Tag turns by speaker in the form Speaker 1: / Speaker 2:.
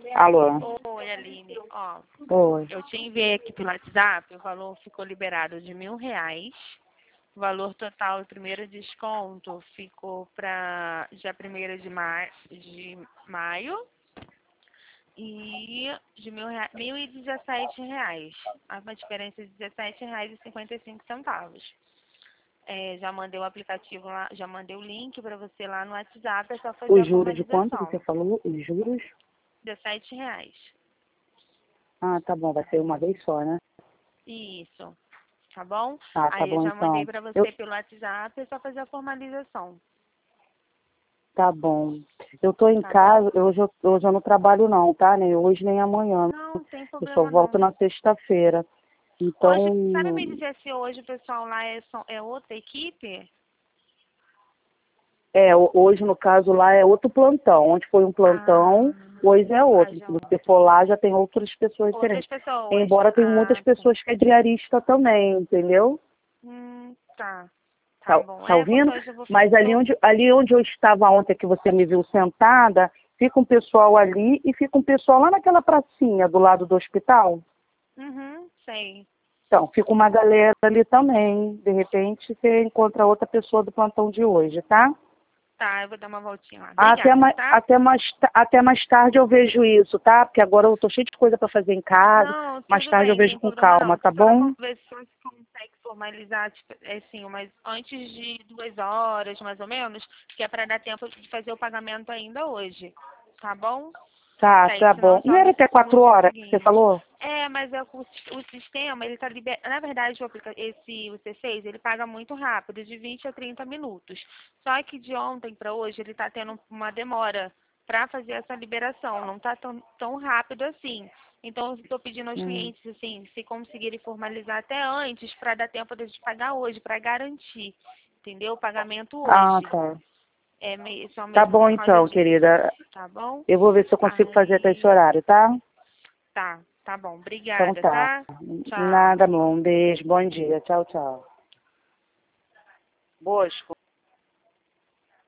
Speaker 1: Alô?
Speaker 2: Oi, Aline. Ó,
Speaker 1: Oi.
Speaker 2: eu te enviei aqui pelo WhatsApp, o valor ficou liberado de R$ 1.000. O valor total do primeiro desconto ficou para dia 1º de maio e de R$ 1.017. Há uma diferença de R$ 17,55. Já mandei o aplicativo lá, já mandei o link para você lá no WhatsApp, é só fazer
Speaker 1: Os
Speaker 2: a
Speaker 1: juros de quanto
Speaker 2: formalização.
Speaker 1: você falou? Os juros?
Speaker 2: R$ 17.
Speaker 1: Ah, tá bom, vai ser uma vez só, né?
Speaker 2: Isso, tá bom?
Speaker 1: Ah, tá
Speaker 2: Aí eu
Speaker 1: bom
Speaker 2: já mandei
Speaker 1: então.
Speaker 2: para
Speaker 1: Eu,
Speaker 2: você pelo WhatsApp, é só fazer a formalização,
Speaker 1: tá bom. Eu tô em
Speaker 2: tá bom?
Speaker 1: casa, hoje eu não trabalho não, tá? Nem hoje nem amanhã.
Speaker 2: Não, tem
Speaker 1: Eu só
Speaker 2: problema
Speaker 1: volto
Speaker 2: não.
Speaker 1: na sexta-feira.
Speaker 2: Hoje, sabe
Speaker 1: Então,
Speaker 2: me dizer se hoje o pessoal lá é outra equipe?
Speaker 1: hoje no caso lá é outro plantão. Onde foi um
Speaker 2: Ah,
Speaker 1: plantão, hoje é outro.
Speaker 2: já
Speaker 1: Se você for lá, já tem outras pessoas
Speaker 2: outras
Speaker 1: diferentes.
Speaker 2: pessoas.
Speaker 1: Embora tem muitas
Speaker 2: Ah, sim.
Speaker 1: pessoas que é diarista também, entendeu?
Speaker 2: Tá. Tá
Speaker 1: Tá,
Speaker 2: bom.
Speaker 1: tá
Speaker 2: Porque
Speaker 1: ouvindo?
Speaker 2: hoje eu vou
Speaker 1: Mas ali onde eu estava ontem, que você me viu sentada, fica um pessoal ali e fica um pessoal lá naquela pracinha do lado do hospital.
Speaker 2: sei.
Speaker 1: Então, fica uma galera ali também. De repente, você encontra outra pessoa do plantão de hoje, tá?
Speaker 2: Tá, eu vou dar uma voltinha lá.
Speaker 1: Até,
Speaker 2: Obrigada, tá?
Speaker 1: até mais tarde eu vejo isso, tá? Porque agora eu tô cheio de coisa para fazer em casa.
Speaker 2: Não,
Speaker 1: Mais
Speaker 2: tudo
Speaker 1: tarde eu
Speaker 2: bem,
Speaker 1: vejo
Speaker 2: tem
Speaker 1: com
Speaker 2: problema
Speaker 1: calma,
Speaker 2: não.
Speaker 1: tá
Speaker 2: Só
Speaker 1: bom?
Speaker 2: ver se você consegue formalizar, tipo, assim, mas antes de 2 horas, mais ou menos, que é para dar tempo de fazer o pagamento ainda hoje, tá bom?
Speaker 1: Tá,
Speaker 2: Que aí,
Speaker 1: tá
Speaker 2: senão
Speaker 1: bom. Não era até
Speaker 2: só no
Speaker 1: 4 horas que você
Speaker 2: seguinte.
Speaker 1: falou?
Speaker 2: Mas o sistema, ele tá liberando. Na verdade, o C6, ele paga muito rápido, de 20 a 30 minutos. Só que de ontem para hoje, ele tá tendo uma demora para fazer essa liberação. Não tá tão rápido assim. Então, eu estou pedindo aos
Speaker 1: Hum.
Speaker 2: clientes, assim, se conseguirem formalizar até antes, para dar tempo de pagar hoje, para garantir, entendeu? O pagamento
Speaker 1: Ah,
Speaker 2: hoje.
Speaker 1: tá.
Speaker 2: Só
Speaker 1: Tá
Speaker 2: mesmo
Speaker 1: bom
Speaker 2: por causa
Speaker 1: então,
Speaker 2: disso,
Speaker 1: querida.
Speaker 2: tá bom?
Speaker 1: Eu vou ver se eu consigo fazer até esse
Speaker 2: Aí,
Speaker 1: horário, tá?
Speaker 2: tá bom.
Speaker 1: Então
Speaker 2: Obrigada,
Speaker 1: tá.
Speaker 2: tá? Tchau.
Speaker 1: Nada, amor. Um beijo. Bom dia. Tchau, tchau. Bosco.